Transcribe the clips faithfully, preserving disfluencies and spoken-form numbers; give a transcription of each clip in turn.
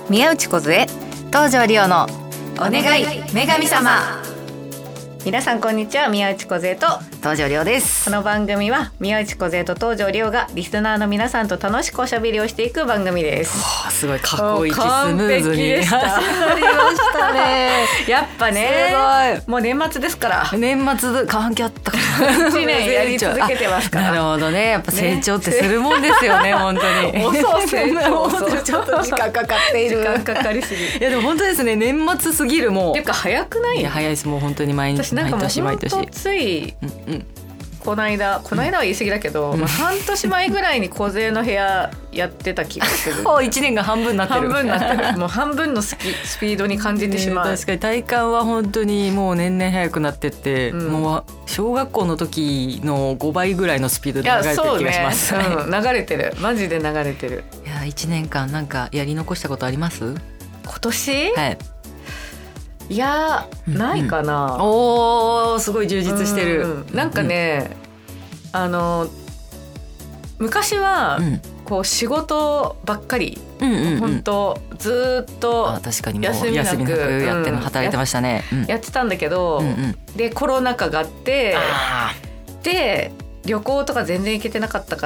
宮内梢東條リオのお願い女神様。皆さんこんにちは、宮内梢と東條リオです。 この番組は宮内梢と東條リオがリスナーの皆さんと楽しくおしゃべりをしていく番組です。 はあ、すごい過去一スムーズに完璧でした始まりましたねやっぱね、 すごい、 もう年末ですから年末関係あったからいちねんやり続けてますから。 なるほどね、やっぱ成長ってするもんですよね、本当に遅い成長遅いちょっと時間かかっている時間かかりすぎいやでも本当ですね、年末すぎる。もうっていうか早くない？ いや早いです、もう本当に毎日私なんかもう毎年毎年本当つい、 うんうん、 この間この間は言い過ぎだけど、うんまあ、半年前ぐらいに梢の部屋やってた気がするもういちねんが半分になってる半分になってるもう半分のスピ、スピードに感じてしまう、 ね、確かに体感は本当にもう年々早くなってって、うん、もう小学校の時のごばいぐらいのスピードで流れてる気がします。 いやそうね、うん、流れてる、マジで流れてる。 いやいちねんかんなんかやり残したことあります？ 今年？ はい、 いやないかな、うんうん、 おーすごい充実してる、 うんうん、なんかね、うん、あの昔は、うん、こう仕事ばっかり、うんうんうん、本当ずっと休みなく、 休みなくやっての、うん、働いてましたね、 うん、やってたんだけど、うんうん、でコロナ禍があってで旅行とか全然行けてなかったから、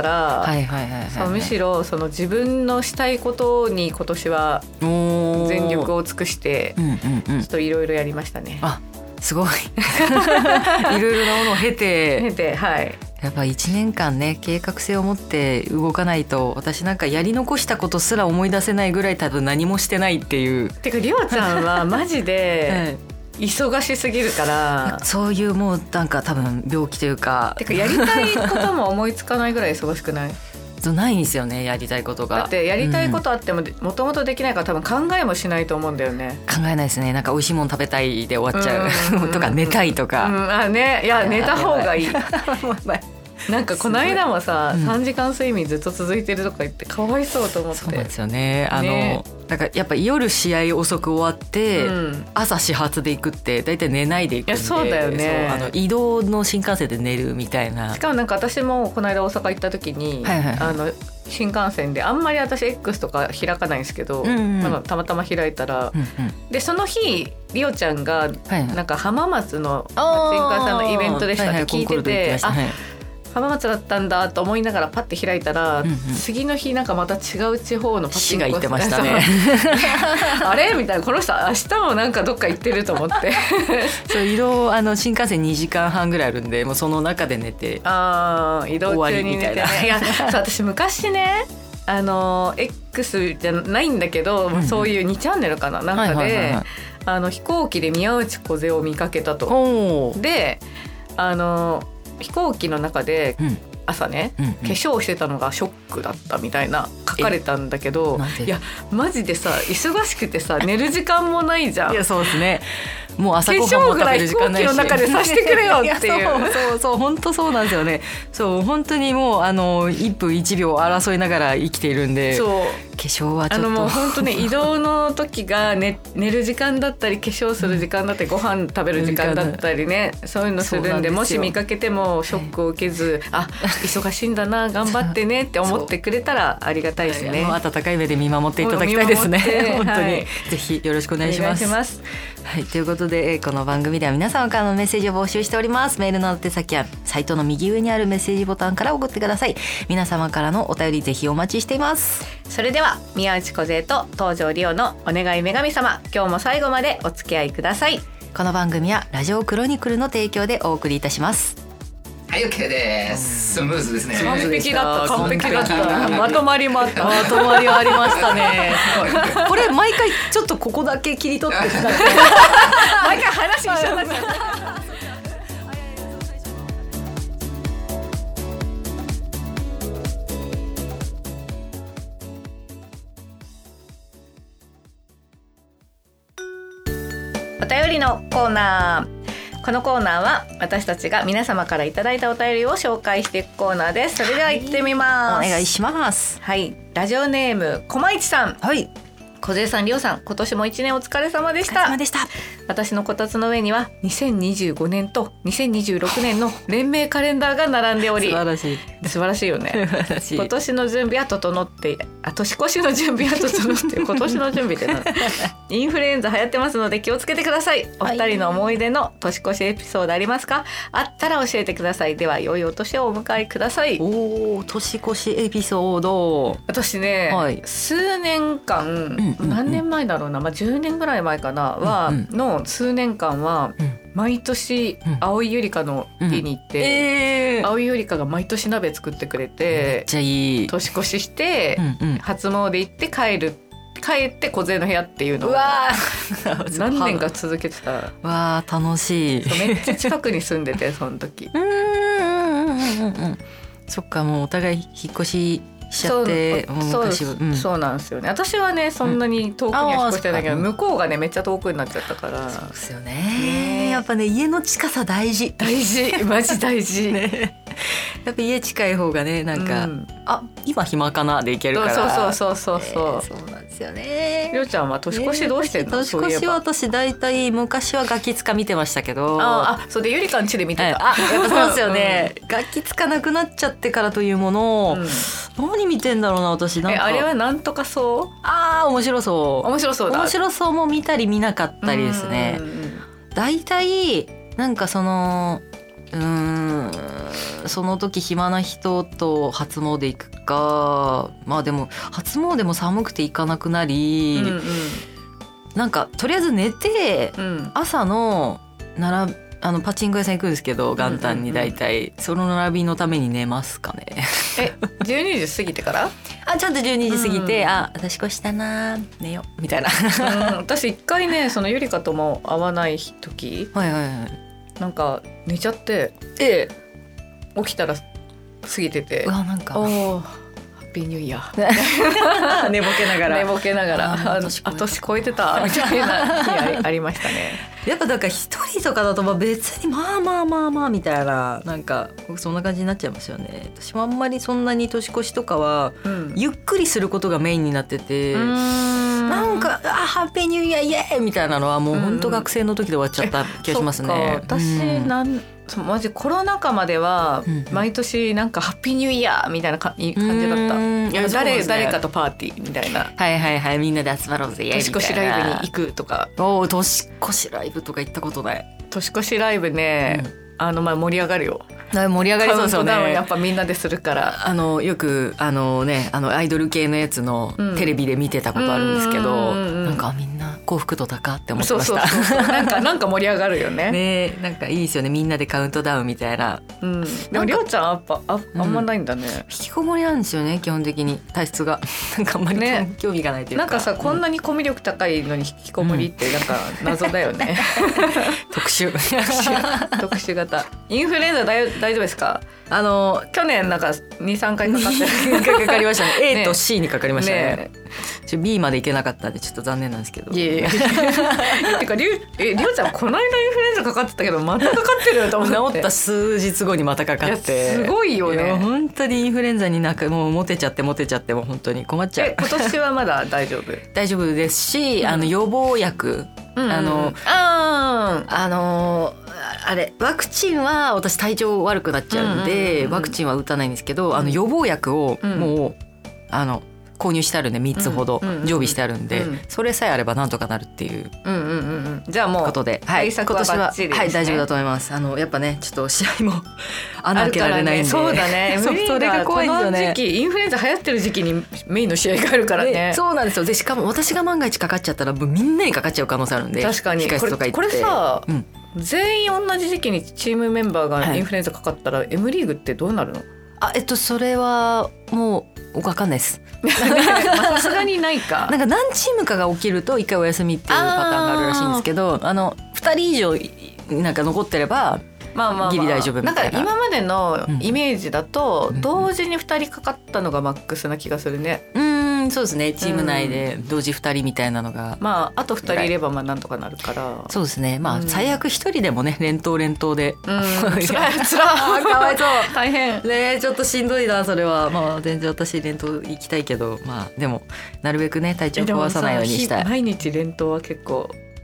むしろその自分のしたいことに今年は全力を尽くしてちょっといろいろやりましたね。 あ、すごいいろいろなものを経て経て、はい、 やっぱいちねんかんね計画性を持って動かないと、私なんかやり残したことすら思い出せないぐらい多分何もしてないっていう。 てかりおちゃんはマジで、はい、忙しすぎるからそういうもうなんか多分病気というか、 てかやりたいことも思いつかないぐらい忙しくない？ ないんですよね、やりたいことが。 だってやりたいことあってももともとできないから多分考えもしないと思うんだよね。 考えないですね、なんか美味しいもの食べたいで終わっちゃうとか寝たいとか、 うん、あね、いや寝た方がいいなんかこの間もさ、うん、さんじかん睡眠ずっと続いてるとか言ってかわいそうと思って。 そうなんですよね、あのね、だからやっぱ夜試合遅く終わって、うん、朝始発で行くってだいたい寝ないで行くんで。いやそうだよね、そう、あの移動の新幹線で寝るみたいな。 しかもなんか私もこの間大阪行った時に、はいはいはい、あの新幹線であんまり私 X とか開かないんですけど、うんうん、たまたま開いたら、うんうん、でその日リオちゃんがなんか浜松のパチンコ屋さんのイベントでしたって聞いてて、あ、浜松だったんだと思いながらパッて開いたら、うんうん、次の日なんかまた違う地方のパチンコ屋さんが行ってましたねあれみたいな、この人明日もなんかどっか行ってると思ってそう移動、あの新幹線にじかんはんぐらいあるんで、もうその中で寝て、 あ移動中に寝てね。いやそう私昔ね、あの X じゃないんだけど、うんうん、そういうにチャンネルかななんかで、はいはいはいはい、あの飛行機で宮内梢を見かけたと。であの飛行機の中で朝ね、うんうんうん、化粧してたのがショックだったみたいな書かれたんだけど、いやマジでさ忙しくてさ寝る時間もないじゃん。 いやそうですね、もう朝ごはんも食べる時間ないし、 化粧ぐらい飛行機の中でさしてくれよっていういそうそうそう本当そうなんですよね。そう本当にもうあのいっぷんいちびょう争いながら生きているんで、そう化粧はちょっとあのもう本当ね移動の時が、ね、寝る時間だったり化粧する時間だったり、うん、ご飯食べる時間だったりね、そういうのするん で, んでもし見かけてもショックを受けず、はい、あ忙しいんだな頑張ってねって思ってくれたらありがたいですね。 温かい目で見守っていただきたいですね本当に、はい、ぜひよろしくお願いします。 お願いします。 はい、ということでこの番組では皆様からのメッセージを募集しております。メールの宛先はサイトの右上にあるメッセージボタンから送ってください。皆様からのお便りぜひお待ちしています。 それでは宮内梢と東條リオのお願い女神様、今日も最後までお付き合いください。 この番組はラジオクロニクルの提供でお送りいたします。 はい OK です。スムーズですね。 完璧だった完璧だったまとまりもあったまとまりはありましたねこれ毎回ちょっとここだけ切り取って毎回話一緒になっちゃうお便りのコーナー。このコーナーは私たちが皆様からいただいたお便りを紹介していくコーナーです。それでは行ってみます、 はい、お願いします。 はい、ラジオネームこまいちさん。 はい、 梢さん、りょうさん、今年も一年お疲れ様でした。 お疲れ様でした。 私のこたつの上にはにせんにじゅうごねんとにせんにじゅうろくねんの連名カレンダーが並んでおり、 素晴らしい素晴らしいよね。今年の準備は整ってあ年越しの準備は整って今年の準備って何インフルエンザ流行ってますので気をつけてください。お二人の思い出の年越しエピソードありますか？あったら教えてください。では良いお年をお迎えください。 おー、年越しエピソード。 私ね、はい、数年間、うんうんうん、何年前だろうな、まあ、じゅうねんぐらい前かなは、うんうん、の数年間は、うん、毎年青井ゆりかの家に行って、うんえー、青井ゆりかが毎年鍋作ってくれて、 めっちゃいい。 年越しして、うんうん、初詣行って帰る帰って小勢の部屋っていうのを何年か続けてた。 わー楽しい。 めっちゃ近くに住んでてその時うんうんうんうん。そっか、もうお互い引っ越ししちゃって、 そう、そう、うん、そうなんですよね。私はねそんなに遠くには引っ越してないけど、うん、向こうがねめっちゃ遠くになっちゃったから。 そうですよね。ね、やっぱね家の近さ大事大事マジ大事ね。やっぱ家近い方がねなんか、うん、あ今暇かなでいけるから。 そうそうそうそうそう、 えー、そうなんですよね。 りょうちゃんは年越しどうしてんの？ えー、年越しは私大体昔はガキ使見てましたけど、 ああそうでゆりかんちで見てた、 はい、あやっぱそうですよね、うん、ガキ使なくなっちゃってからというもの、うん、何見てんだろうな私。なんかえあれはなんとかそう、 あー面白そう面白そうだ面白そうも見たり見なかったりですね。大体なんかそのうーんその時暇な人と初詣行くか、まあでも初詣も寒くて行かなくなり、うんうん、なんかとりあえず寝て、うん、朝のならあのパチンコ屋さん行くんですけど元旦に大体、うんうんうん、その並びのために寝ますかね。 えじゅうにじ過ぎてからあちょっとじゅうにじ過ぎて、うん、あ私越したな寝よみたいな、 うん、私一回ねそのゆりかとも会わない時、はいはいはい、なんか寝ちゃってえ起きたら過ぎてて、 うわなんかおハッピーニューイヤー寝ぼけながら寝ぼけながらあ年越えてたみたいな日ありましたね。 やっぱなんか一人とかだと別にまあまあまあまあみたいななんかそんな感じになっちゃいますよね。私もあんまりそんなに年越しとかはゆっくりすることがメインになってて、うん、なんかあハッピーニューイヤーイエーイみたいなのはもう本当学生の時で終わっちゃった気がしますね。 うん、私なんマジコロナ禍までは毎年なんかハッピーニューイヤーみたいな感じだった。いや誰、ね、誰かとパーティーみたいな。 はいはいはいみんなで集まろうぜ年越しライブに行くとか。 お年越しライブとか行ったことない。 年越しライブね、うん、あのまあ盛り上がるよ。 盛り上がりそうですよね。 カウントダウンやっぱみんなでするからあのよくあのねあのアイドル系のやつのテレビで見てたことあるんですけど、うん、なんかみんな幸福度高って思ってました。 そうそうそうそうなんかなんか盛り上がるよね。 ねなんかいいですよねみんなでカウントダウンみたいな。 うん、でもりょうちゃんやっぱ あ, あんまないんだね、うん、 引きこもりなんですよね基本的に体質がなんかあんまり、ね、興味がないというか。 なんかさこんなにコミュ力高いのに引きこもりってなんか謎だよね、 うん、特殊特殊型。インフルエンザ大丈夫ですか？ あの去年なんか にさんかいかかってかかりましたね。A と C にかかりましたね。ねちょ B まで行けなかったんでちょっと残念なんですけど。 いやいやてかりゅうえりょうちゃんこの間インフルエンザかかってたけどまたかかってると思って治った数日後にまたかかってすごいよね。 本当にインフルエンザになんかもうモテちゃってモテちゃってもう本当に困っちゃう。 え今年はまだ大丈夫大丈夫ですし、うん、あの予防薬、うんうん、あのああのあれワクチンは私体調悪くなっちゃうんで、うんうんうん、ワクチンは打たないんですけど、うん、あの予防薬をもう、うん、あの購入してあるんでみっつほど常備してあるんで、うんうんうん、それさえあればなんとかなるっていうことで、うんうんうん、 じゃあもうことで、はい、今年は、はい、大丈夫だと思います。あのやっぱねちょっと試合も穴開けられないんで、ね、 そうだねそれが怖いですよね。この時期インフルエンザ流行ってる時期にメインの試合があるからね。 そうなんですよ。でしかも私が万が一かかっちゃったらもうみんなにかかっちゃう可能性あるんで。 確かにこれ、これさ、うん、全員同じ時期にチームメンバーがインフルエンザかかったら、はい、M リーグってどうなるの？ あえっとそれはもう分かんないです。 さすがにないか。 なんか何チームかが起きると一回お休みっていうパターンがあるらしいんですけど、あのふたり以上なんか残ってればまあまあまあ、ギリ大丈夫みたいな。 なんか今までのイメージだと、うん、同時にふたりかかったのがマックスな気がするね。 うんそうですねチーム内で同時ふたりみたいなのが、 うん、まああとふたりいればまあなんとかなるからそうですねまあ、うん、最悪ひとりでもね連投連投で、 うん、つらいつらいかわいそう大変ねちょっとしんどいなそれは。まあ全然私連投行きたいけどまあでもなるべくね体調壊さないようにしたい。 毎日連投は結構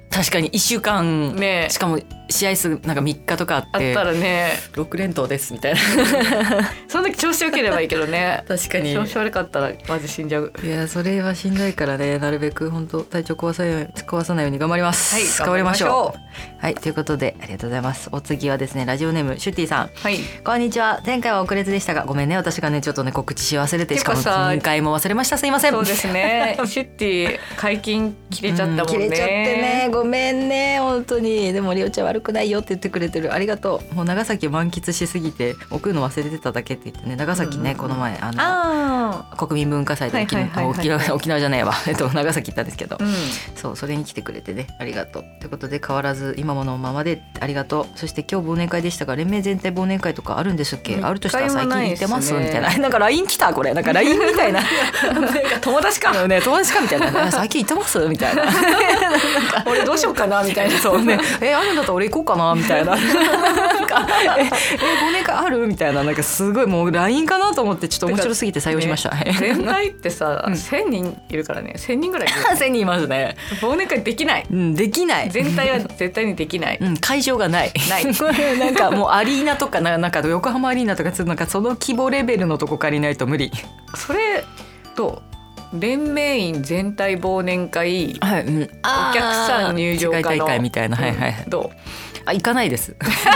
確かにいっしゅうかん、ね、しかも試合数なんかみっかとかあってあったらねろく連投ですみたいなその時調子良ければいいけどね確かに調子悪かったらマジ死んじゃう。 いやそれはしんどいからね、なるべく本当体調壊さないように壊さないように頑張ります。 はい、 頑張りましょう。はい、ということでありがとうございます。お次はですねラジオネームシュッティさん、 はい、 こんにちは。前回は遅れずでしたがごめんね、私がねちょっとね告知し忘れてしかも今回も忘れました、すいません。 そうですねシュッティ解禁切れちゃったもんね、うん、 切れちゃってねごめんね本当に。でもリオちゃん悪くないよって言ってくれてる、ありがとう。もう長崎満喫しすぎて送るの忘れてただけって言ってね、長崎ね、うん、この前あのあ国民文化祭で沖縄沖縄じゃないわえっと長崎行ったんですけど、うん、そうそれに来てくれてねありがとうということで変わらず今ものままでありがとう。そして今日忘年会でしたが連盟全体忘年会とかあるんですっけ、うん、あるとしたら最近行ってます、ね、みたいななんか ライン 来たこれなんか ライン みたいな友達かね友達かみたいな最近行ってますみたいななんか俺どうしようかなみたいなそうねえあるんだったら俺行こうかなみたいななんかええ忘年会あるみたいななんかすごいもう ライン かなと思ってちょっと面白すぎて採用しました。 ね、全体ってさ、うん、せんにんいるからねせんにんぐらいいるせんにんいますね。 忘年会できない、 うん、できない全体は絶対にできない、 うん、会場がないないなんかもうアリーナとかなんか横浜アリーナとかなんかその規模レベルのとこ借りないと無理。 それと連盟員全体忘年会、 はいうん、お客さん入場可の世界大会みたいな、はいはい、 うん、どうあ行かないです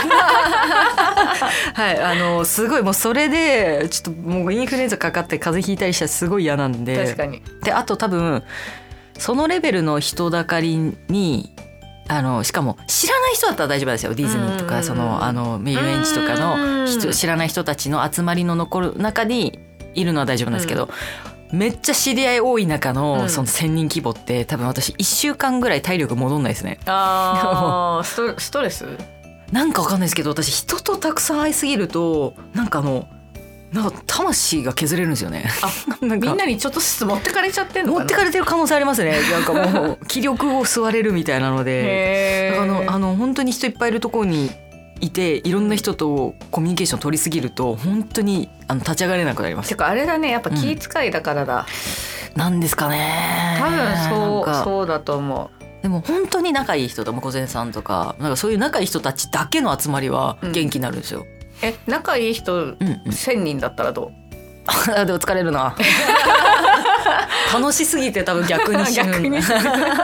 はいあのすごいもうそれでちょっともうインフルエンザかかって風邪ひいたりしたらすごい嫌なんで。 確かに。 であと多分そのレベルの人だかりにあのしかも知らない人だったら大丈夫ですよ。ディズニーとかそのあの遊園地とかの人知らない人たちの集まりの残る中にいるのは大丈夫なんですけど、うん、めっちゃ知り合い多い中 の, そのせんにん規模って多分私いっしゅうかんぐらい体力戻んないですね。 あストストレスなんかわかんないですけど私人とたくさん会いすぎるとなんかあのなんか魂が削れるんですよね。 あなんかみんなにちょっとずつ持ってかれちゃってんのかな。 持ってかれてる可能性ありますね。なんかもう気力を吸われるみたいなのでだからあのあの本当に人いっぱいいるところにいていろんな人とコミュニケーション取りすぎると本当にあの立ち上がれなくなります。 てかあれだねやっぱ気遣いだからだ、 うん、なんですかね。 多分そうそうだと思う。 でも本当に仲いい人とも小銭さんとかなんかそういう仲いい人たちだけの集まりは元気になるんですよ、うん、 え仲いい人、うんうん、せんにんだったらどうでも疲れるな楽しすぎて多分逆に死ぬ逆に死ぬ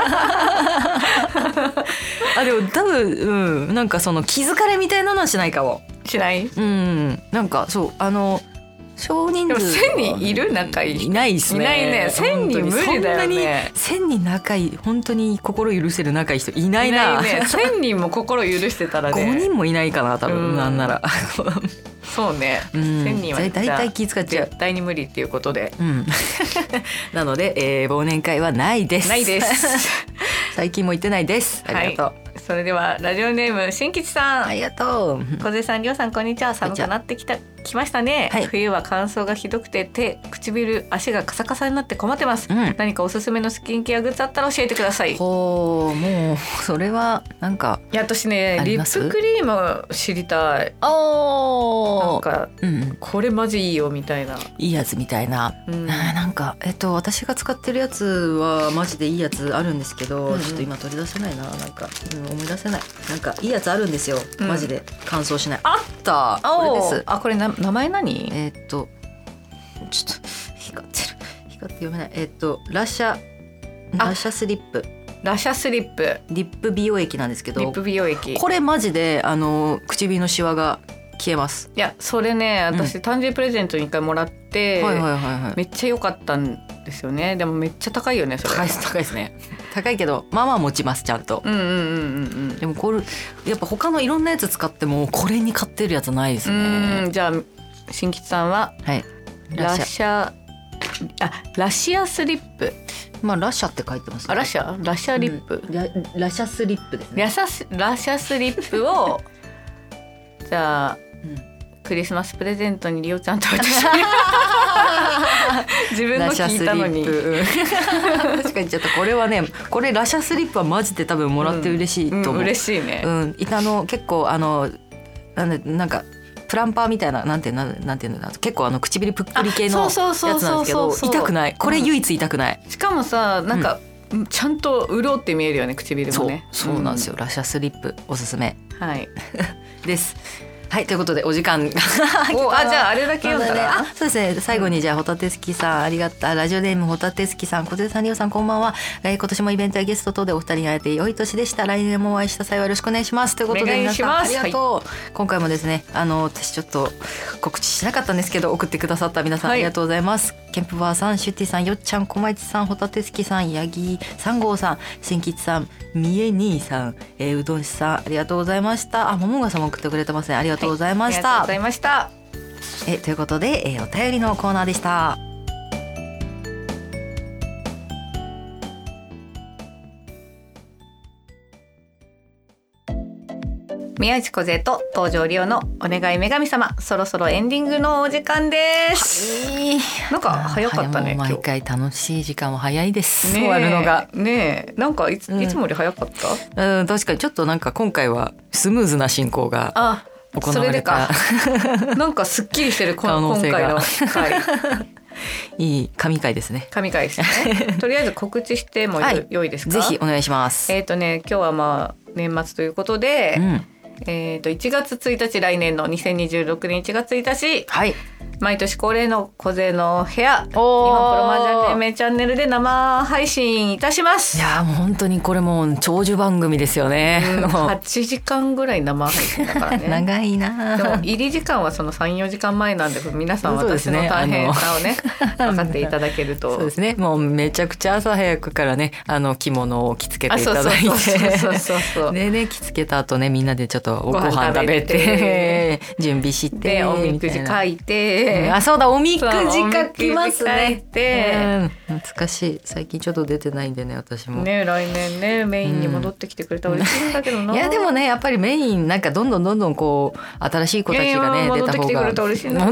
あでも多分、うん、なんかその気づかれみたいなのはしないかもしない、 うん、なんかそうあの少人数でもせんにんいる仲いいいないですね。 いないね。せんにん無理だよね。 せんにん仲いい本当に心許せる仲いい人いないな。 いないね。せんにんも心許してたらねごにんもいないかな多分なんならそうね、うん、せんにんは大体気遣っちゃう絶対に無理っていうことで、 うん、なので、えー、忘年会はないですないです最近も行ってないです。ありがとう、はい、 それではラジオネーム新吉さんありがとう。 小瀬さんりょうさんこんにちは。寒くなってきた来ましたね、はい、冬は乾燥がひどくて手唇足がカサカサになって困ってます、うん、何かおすすめのスキンケアグッズあったら教えてください。 ほうもうそれはなんかいや私ねリップクリーム知りたい。 あなんか、うん、これマジいいよみたいないいやつみたいな、うん、なんかえっと私が使ってるやつはマジでいいやつあるんですけど、うん、ちょっと今取り出せないななんか、うん、思い出せないなんかいいやつあるんですよ、うん、マジで乾燥しない。あったこれです。 あこれな名前何？ えー、っとちょっと光ってる光って読めない。えー、っとラシャラシャスリップラシャスリップリップ美容液なんですけどリップ美容液これマジであの唇のシワが消えます。 いやそれね私、うん、誕生日プレゼントに一回もらって、はいはいはいはい、めっちゃ良かったんですよね。でもめっちゃ高いよねそれ。 高い高いですね高いけどまあまあ持ちますちゃんと。うんうんうんうんうんでもこれやっぱ他のいろんなやつ使ってもこれに買ってるやつないですね。 うんじゃあ新吉さんは、はい、ラシャあラシアスリップまあラシャって書いてますね。 あラシャラシャリップ、 うん、ラ, ラシャスリップですね。 ラシャラシャスリップをじゃあ、うん、クリスマスプレゼントにリオちゃんと私自分の聞いたのに確かにちょっとこれはねこれラシャスリップはマジで多分もらって嬉しいと思う、 うんうん、嬉しいね、 うん、あの結構あのなんでなんかプランパーみたいななんてなんなんていうの結構あの唇ぷっくり系のやつなんですけど痛くない。これ唯一痛くない、 うん、しかもさなんか、 ちゃんと潤って見えるよね、唇もね。 そう、そうなんですよ、うん、ラシャスリップおすすめ、 はいですはい、ということでお時間がおあじゃああれだけ読んだら、 あそうですね、最後にじゃあホタテ好きさんありがたラジオネームホタテ好きさん、小手さん、リオさんこんばんは。今年もイベントやゲスト等でお二人に会えて良い年でした。来年もお会いした際はよろしくお願いしますということで、皆さんありがとう、はい、今回もですね、あの私ちょっと告知しなかったんですけど送ってくださった皆さんありがとうございます、はい、ケンプバーさん、シュッティさん、よっちゃん、こまいちさん、ホタテ好きさん、ヤギさん号さん、新吉さん、みえ兄さん、えー、うどんしさんありがとうございました。あ、ももがさんも送ってくれてますね、ありがとうございました、 はい、ありがとうございました。 えということで、えー、お便りのコーナーでした。 宮内梢と東條リオのお願い女神様、そろそろエンディングのお時間です、はい、なんか早かったね。 毎回楽しい時間は早いです、ね、終わるのがねえ、なんかい つ,、うん、いつもより早かった、 うん、確かにちょっとなんか今回はスムーズな進行があ行われた。 それでかなんかすっきりしてる今回の回いい神回ですね。 神回ですねとりあえず告知してもよ、はい、良いですか。 ぜひお願いします。 えっ、ー、とね今日はまあ年末ということで、うんえー、といちがつついたち、来年のにせんにじゅうろくねんいちがつついたち、はい、毎年恒例の梢の部屋、日本プロマージャン連盟チャンネルで生配信いたします。 いやもう本当にこれもう長寿番組ですよね、 うん、はちじかんぐらい生配信だからね長いな。 でも入り時間はその さん,よ 時間前なんで、皆さん私の大変さをね分かっていただけるとそうですね、もうめちゃくちゃ朝早くからね、あの着物を着付けていただいてでね、着付けた後ね、みんなでちょっとご飯食べて準備してでおみくじ書いて、 うん、あそうだ、おみくじ書きますね、 うん、 懐かしい。最近ちょっと出てないんでね、私もね、来年ねメインに戻ってきてくれたら嬉しいんだけどな、うん、 いやでもねやっぱりメインなんかどんどんどんどんこう新しい子たちがね出た方が戻ってきてくれたら嬉しいな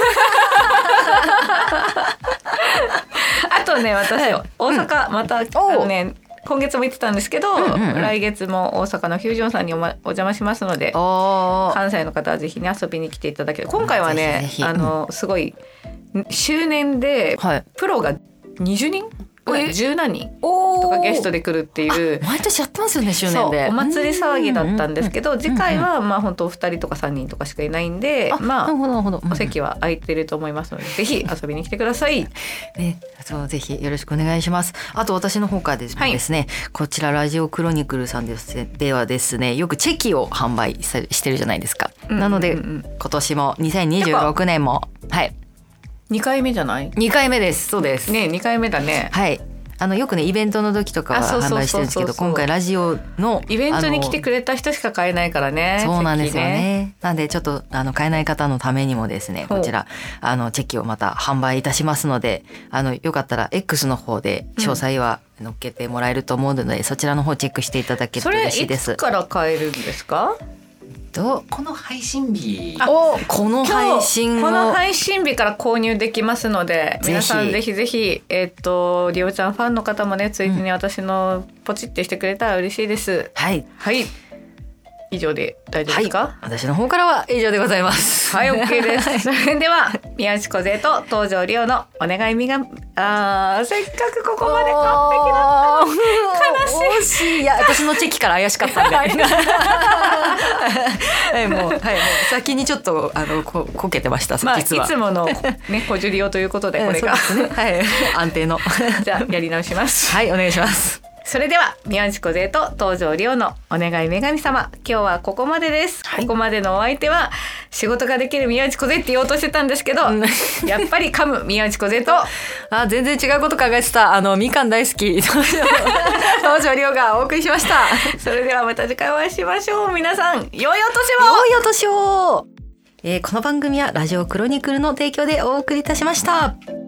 あとね私、はい、大阪また、うん、あのね今月も言ってたんですけど、うんうんうん、来月も大阪のフュージョンさんにお,、ま、お邪魔しますので、関西の方はぜひね遊びに来ていただける。今回はねぜひぜひあのすごい周年で、はい、プロがにじゅうにん十何人とかゲストで来るっていう毎年やってますよね、周年で。 お祭り騒ぎだったんですけど、うんうんうん、次回はまあ本当ふたりとかさんにんとかしかいないんで、あまあお席は空いてると思いますので、ぜひ遊びに来てください、 ね、そうぜひよろしくお願いします。あと私の方からですね、はい、こちらラジオクロニクルさんですではですね、よくチェキを販売してるじゃないですか、うんうんうん、なので今年もにせんにじゅうろくねんもはいにかいめじゃない？ にかいめです。そうですね、にかいめだね。 はい、あのよくねイベントの時とかは販売してるんですけど、今回ラジオのイベントに来てくれた人しか買えないからね。 そうなんですよね。なんでちょっとあの買えない方のためにもですね、こちらあのチェキをまた販売いたしますので、あのよかったら X の方で詳細は載っけてもらえると思うので、うん、そちらの方チェックしていただけると嬉しいです。 それいつから買えるんですか？ この配信日おこの配信この配信日から購入できますので、皆さんぜひぜひえっとリオちゃんファンの方もね、ついでに私のポチってしてくれたら嬉しいです、うん、はいはい以上で大丈夫ですか？はい、 私の方からは以上でございます。 はい、OK です。それでは宮内梢と東條リオのお願いみがあせっかくここまで完璧だったのに悲しい。 いや私のチェキから怪しかったんではいもう、はい、もう先にちょっとあの こ, こけてました、 まあ、 実はいつものね小ジュリオということでこれが、 うんねはい、安定のじゃあやり直します。 はい、お願いします。 それでは宮内梢と東條リオのお願い女神様、今日はここまでです、はい、ここまでのお相手は仕事ができる宮内梢って言おうとしてたんですけど、うん、やっぱり噛む宮内梢とあ全然違うこと考えてたあのみかん大好き東條リオがお送りしました。 それではまた次回お会いしましょう。皆さん良いお年を。良いお年を、えー、この番組はラジオクロニクルの提供でお送りいたしました。